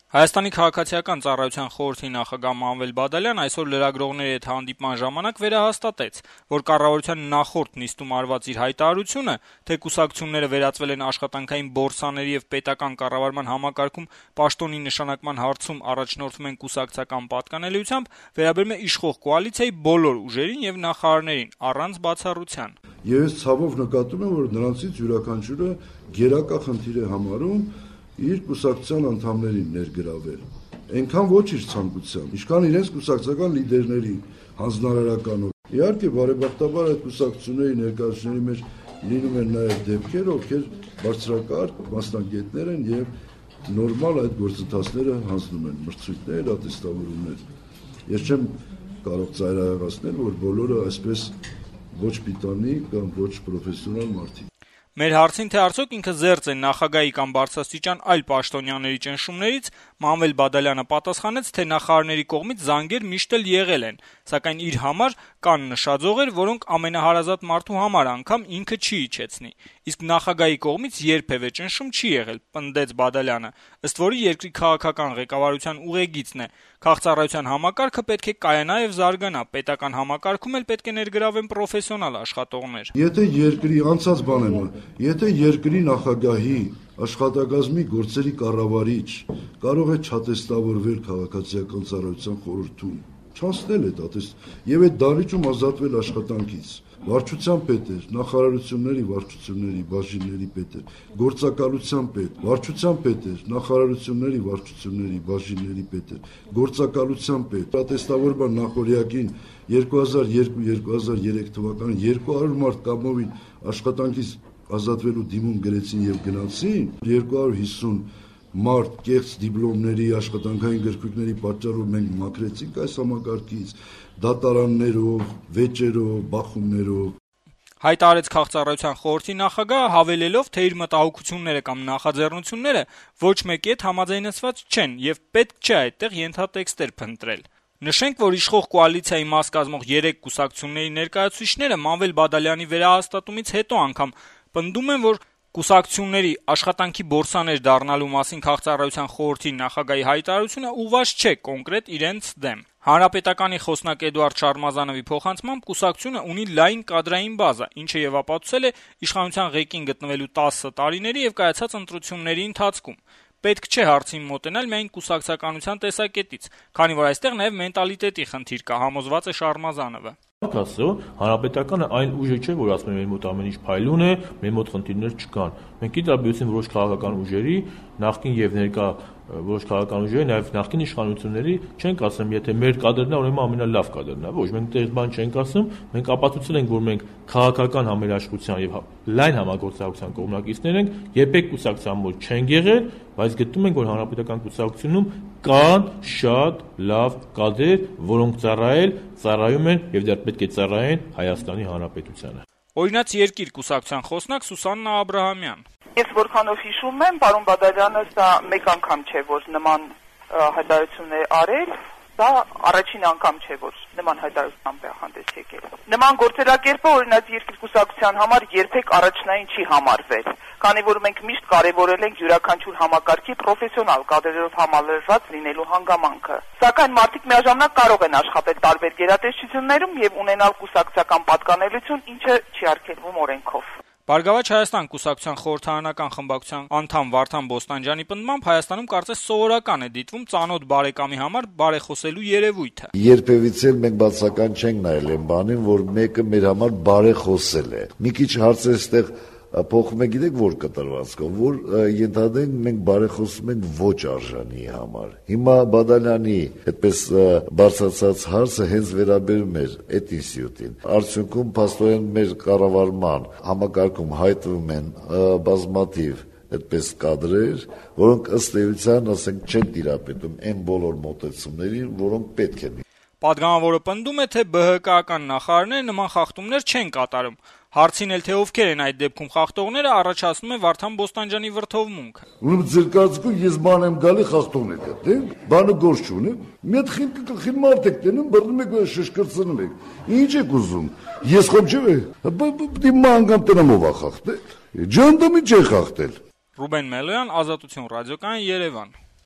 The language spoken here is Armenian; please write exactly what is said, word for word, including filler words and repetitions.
Հայաստանի քաղաքացիական ծառայության խորհրդի նախագահ Մանվել Բադալյան այսօր լրագրողների հետ հանդիպման ժամանակ վերահաստատեց, որ կառավարության նախորդ նիստում արված իր հայտարարությունը, թե կուսակցությունները վերածվել են աշխատանքային բորսաների եւ պետական կառավարման համակարգում պաշտոնի նշանակման հարցում առաջնորդվում են կուսակցական պատկանելիությամբ, վերաբերում է իշխող կոալիցիայի բոլոր ուժերին եւ նախարարներին առանց բացառության։ Ես ցավով նկատում եմ, որ նրանցից յուրաքանչյուրը գերակա խնդիր է համարում իր կուսակցության անդամներին ներգրավել, այնքան ոչ իր ցանկությամբ, ինչքան իրենց կուսակցական լիդերների հանձնարարականով։ Իհարկե, բարեբախտաբար այդ կուսակցությունների ներկայացուցիչների մեջ լինում են նաև դեպքեր, ովքեր բարձրակարգ մասնագետներ են եւ նորմալ այդ գործընթացները հանձնում են, մրցույթներ, ատեստավորումներ։ Ես չեմ կարող ծայրահեղացնել, որ բոլորը այսպես ոչ պիտանի կամ ոչ պրոֆեսիոնալ մարդիկ։ Մեր հարցին, թե արդյոք ինքը զերծ է նախագահի կամ բարձրաստիճան այլ պաշտոնյաների ճնշումներից, Մանվել Բադալյանը պատասխանեց, թե նախարարների կողմից զանգեր միշտ էլ եղել են, սակայն իր համար կան նշաձողեր, որոնք ամենահարազատ մարդու համար անգամ ինքը չի իջեցնի։ Իսկ նախագահի կողմից երբևէ ճնշում չի եղել, պնդեց Բադալյանը, ըստ որի երկրի քաղաքական ղեկավարության ուղեգիծն է. քաղցառայության համակարգը պետք է կայանա եւ զարգանա, պետական համակարգում էլ պետք է ներգրավեն պրոֆեսիոնալ աշխատողներ։ Եթե երկրի անցած բան եմ, եթե երկրի նախագահի աշխատակազմի գործերի կառավարիչ կարող է չատեստավորվել քաղաքացիական ծառայության խորհրդում, չանցնել է ատեստ եւ այդ դարիճում ազատվել աշխատանքից, վարչության պետ էր, նախարարությունների վարչությունների բաժինների պետ էր, գործակալության պետ, վարչության պետ էր, նախարարությունների վարչությունների բաժինների պետ էր, գործակալության պետ, ատեստավորման նախօրյակին երկու հազար երկու երկու հազար երեք թվականին երկու հարյուր մարդ կամովին աշխատանքից ազատվելու դիմում գրեցին եւ գնացին, երկու հարյուր հիսուն մարդ կեղծ դիպլոմների, աշխատանքային գրքույկների պատճառով մենք մաքրեցինք այս համակարգից, դատարաններով, վեճերով, բախումներով։ Հայտարարեց քաղցառայության խորհրդի նախագահը, հավելելով, թե իր մտահոգությունները կամ նախաձեռնությունները ոչ մեկի հետ համաձայնեցված չեն եւ պետք չէ այդտեղ ենթատեքստեր փնտրել։ Նշենք, որ իշխող կոալիցիայի մաս կազմող երեք կուսակցությունների ներկայացուցիչները Մանվել Բադալյանի վերահաստատումից հետո անգամ պնդում են, որ կուսակցությունների աշխատանքի բորսաներ դառնալու մասին քաղցառայության խորհրդի նախագահի հայտարարությունը ուղղված չէ կոնկրետ իրենց դեմ։ Հանրապետականի խոսնակ Էդուարդ Շարմազանովի փոխանցմամբ կուսակցությունը ունի լայն կադրային բազա, ինչը եւ ապացուցել է իշխանության ղեկին գտնվելու տասը տարիների եւ կայացած ընտրությունների ընթացքում։ Պետք չէ հարցին մոտենալ միայն կուսակցականության տեսակետից, քանի որ այստեղ նաեւ մենտալիտետի խնդիր կա, համոզված է Շարմազանովը։ Ասո, հանրապետականը այն ուժը չէ, որ ասում են մեր մոտ ամեն ինչ փայլուն է, մեր մոտ խնդիրներ չկան։ Մենք ի տարբերություն որոշ քաղաքական ուժերի, նախկին եւ ներկա որոշ քաղաքական ուժերի, նաեւ նախկին իշխանությունների չենք ասում, եթե մեր կադրն է, ուրեմն ամենալավ կադրն է։ Ոչ, մենք դեռ բան չենք ասում, մենք ապացուցել ենք, որ մենք քաղաքական համերաշխության եւ լայն համագործակցության կողմնակիցներ ենք, երբեք կուսակցության մոտ չենք եղել, բայց գտնում ենք, որ հանրապետական կուսակցությունում կան շատ լավ կադրեր, որոնք ծառայել, ծառայում են եւ դեռ պետք է ծառայեն Հայաստանի Հանրապետությանը։ Օրինաց երկիր կուսակցության խոսնակ Սուսաննա Աբրահամյան։ Ես որքանով հիշում եմ, պարոն Բադալյանը սա մեկ անգամ չէ, որ նման հայտարարություններ արել, սա առաջին անգամ չէ, որ նման հայտարարությամբ է հանդես եկել։ Նման գործելակերպը օրինակ երկիր կուսակցության համար երբեք առաջնային չի համարվել, քանի որ մենք միշտ կարևորել ենք յուրաքանչյուր համակարգի պրոֆեսիոնալ կադրերով համալրված լինելու հանգամանքը։ Սակայն մարդիկ միաժամանակ կարող են աշխատել տարբեր գերատեսչություններում եւ ունենալ կուսակցական պատկանելություն, ինչը չի արգելվում օրենքով։ Բարգավաճ Հայաստան կուսակցության խորհրդարանական խմբակցության անդամ Վարդան Բոստանջյանի պնդմամբ Հայաստանում կարծես սովորական է դիտվում ծանոթ բարեկամի համար բարեխոսելու երևույթը։ Երբևիցե մենք բացական չենք նայել այն բանին, որ մեկը մեր համար բարեխոսել է։ Մի քիչ հարցը այստեղ փոխում է, գիտեք որ կտրվածքով, որ ենթադրենք մենք բարեխոսում ենք ոչ արժանի համար։ Հիմա Բադալյանի այդպես բարձրացած հարցը հենց վերաբերում էր այդ ինստիտուտին։ Արդյունքում փաստորեն մեր կառավարման համակարգում հայտնվում են բազմաթիվ այդպես կադրեր, որոնք ըստ էության, ասենք, չեն տիրապետում այն բոլոր մոտեցումներին, որոնք պետք են։ Պատգամավորը պնդում է, թե ԲՀԿ-ական նախարարները նման խախտումներ չեն կատարում։ Հարցին էլ թե ովքեր են այդ դեպքում խախտողները, առաջացնում է Վարդան Բոստանջյանի վրդովմունքը։ Ուրեմն ձեր կարծիքով ես բան եմ գալի խախտումներ կտեմ, բանը գործ չունի։ Մի հատ խիլ խիլ մարդ եք տենում, բռնում եք շշկրծնում եք։ Ինչ եք ուզում։ Ես խոմ չէ։ Դի մանգամ տնամով ա խախտել։ Ջանդամի չէ խախտել։ Ռուբեն Մելոյան, Ազատություն ռադիոկայան, Երևան։